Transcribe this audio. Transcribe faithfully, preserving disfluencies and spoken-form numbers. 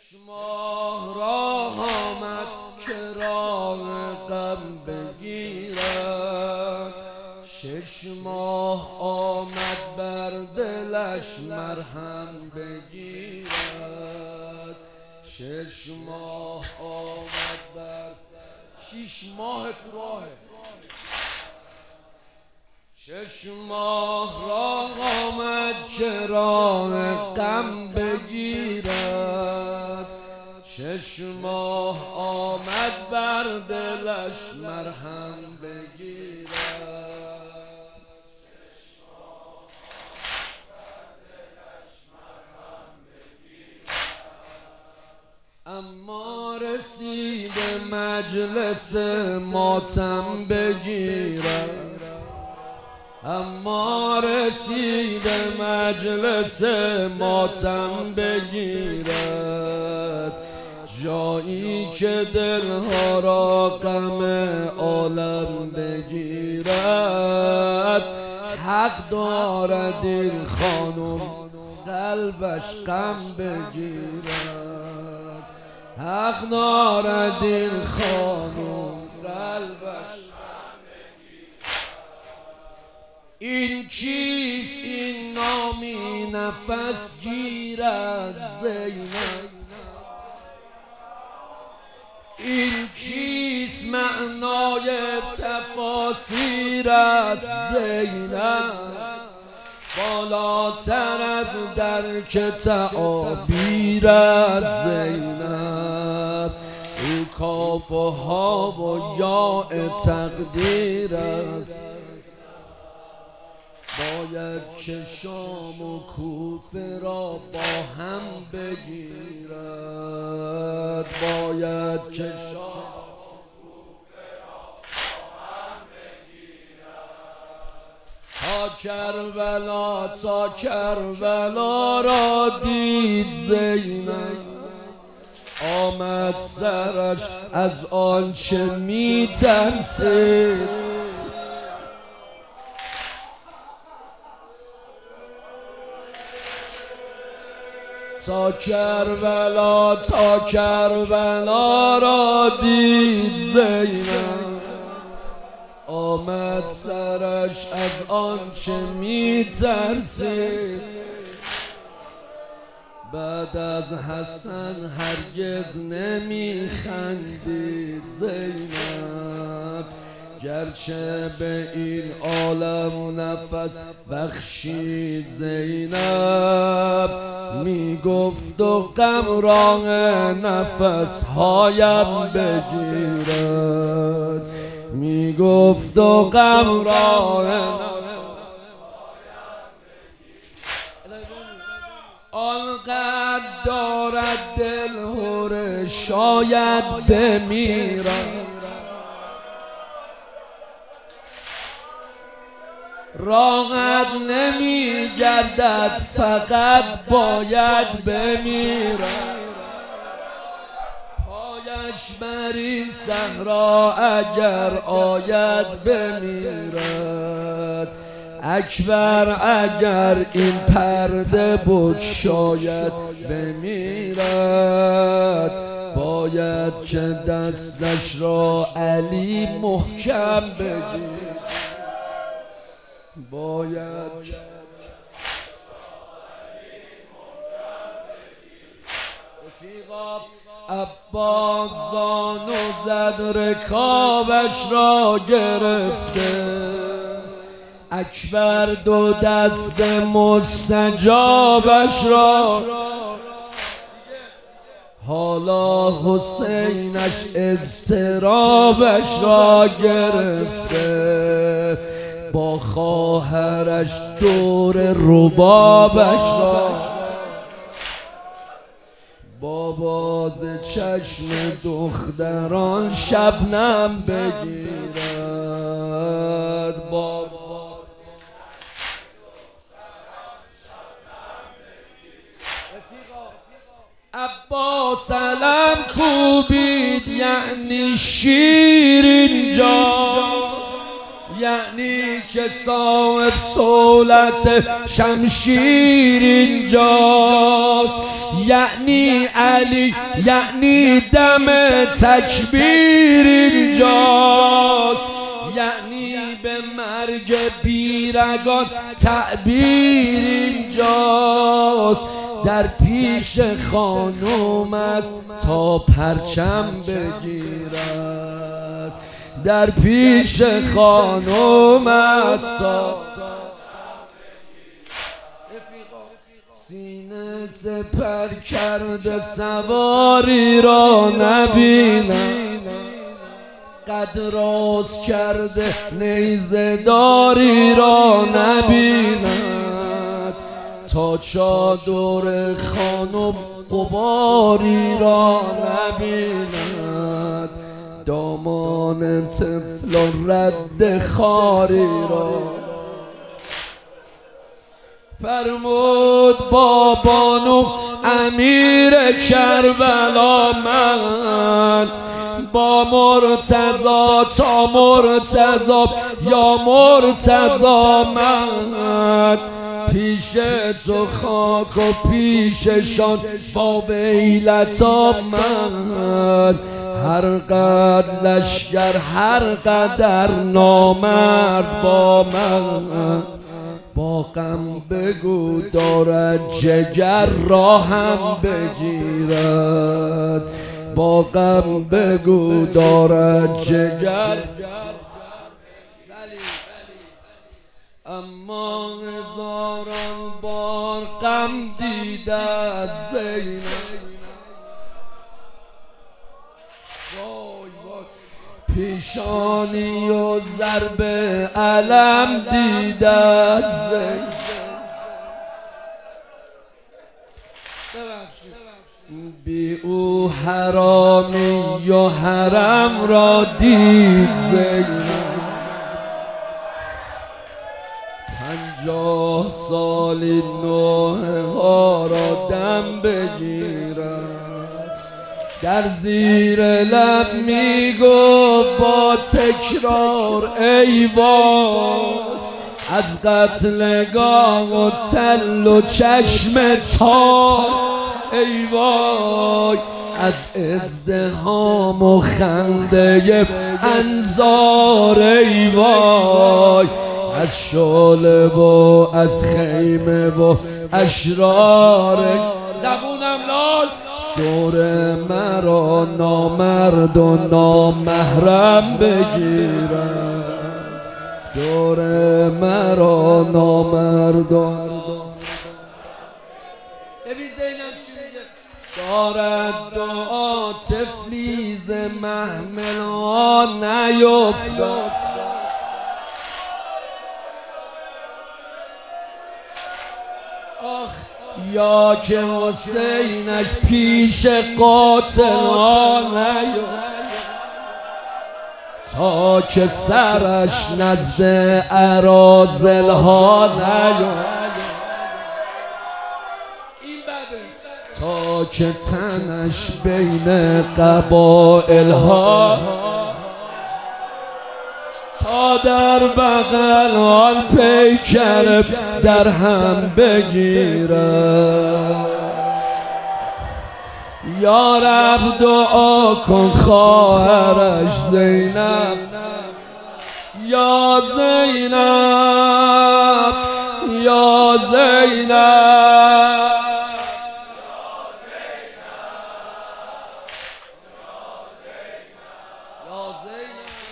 شش ماه راه آمد که راه غم بگیرد، شش ماه آمد بر دلش مرهم بگیرد، شش ماه آمد بر شش ماه تو راهه، شش ماه راه آمد که راه غم بگیرد، شش ماه آمد بر دلش مرهم بگیرد، اما رسید مجلس ماتم بگیرد، اما رسید مجلس ماتم بگیرد، جایی که دلها را غم عالم بگیرد، حق دارد این خانم قلبش غم بگیرد، حق دارد این خانم قلبش. این کیست این نامی نفس گیر از زینب، این کیست معنای تفاسیر از زینب، بالاتر از درک تعابیر از زینب، او کاف و ها و یاء تقدیر است، باید که شام و کوفه را با هم بگیرد، باید که شام و کوفه را با هم بگیرد، تا کربلا تا کربلا را دید زینب، آمد سرش از آنچه می ترسید، تا کربلا تا کربلا را دید زینب، آمد سرش از آنچه می ترسید، بعد از حسن هرگز نمی خندید زینب، گرچه به این عالم نفس بخشید زینب، می گفت و غم را نفس هایم بگیرد، می گفت و غم را آنقدر دارد دل هره شاید بمیرد، راحت نمی گردد فقط باید بمیرد، پایش بر این صحرا اگر آید بمیرد، اکبر اگر این پرده بگشاید بمیرد، باید که دستش را علی محکم بگیرد، باید رفیقا عباس زانو زد رکابش را گرفته، اکبر دو دست مستجابش را، حالا حسینش اضطرابش را گرفته، با خواهرش دور ربابش را، با باز چشم دختران شبنم بگیرد، با عباس علم کوبید یعنی شیر اینجاست، یعنی که صاحب صولت شمشیر اینجاست، یعنی علی، یعنی دم تکبیر اینجاست، یعنی به مرگ بیرگان تعبیر اینجاست. در پیش خانوم است تا پرچم بگیرد، در پیش خانوم است تا سینه سپر کرده سواری را نبینم، قد راست کرده نیزه داری را نبیند، تا چادر خانم غباری را نبیند، دامان طفل رد خاری را. فرمود بابانو امیر کربلا من، با مرتضی تا مرتضی یا مرتضی من، پیش تو خاک و پیششان با ویلت آمد. هر قدر لشکر هر قدر نامرد با من، با غم بگو دارد جگر را هم بگیرد، با غم بگو دارد جگر. اما هزاران بار غم دیده از زینب، پیشانی و ضرب علم دیده از زینب. بی او حرامی و حرم را دید زینب، پنجاه سالی نوحه ها را دم بگیرد، در زیر لب می گفت با تکرار ای وای، از قتلگاه و تل و چشم تار ای وای، از ازدحام و خنده انظار ای وای، از شعله و از خیمه و اشرار. زبونم لال دور مرا نامرد و نامحرم بگیرم، دور مرا نامرد و ببین زینب چی میگه، دارد دعا تفلیز محمل ها نیفتاد، یا که حسینش پیش قاتل ها نیفتاد، تا که سرش نزد اراذل ها نیفتاد، تا که تنش بین قبائل ها، تا در بغل آن پیکر در هم بگیرد. یا رب دعا کن خواهرش زینب، یا زینب یا زینب. یا زینب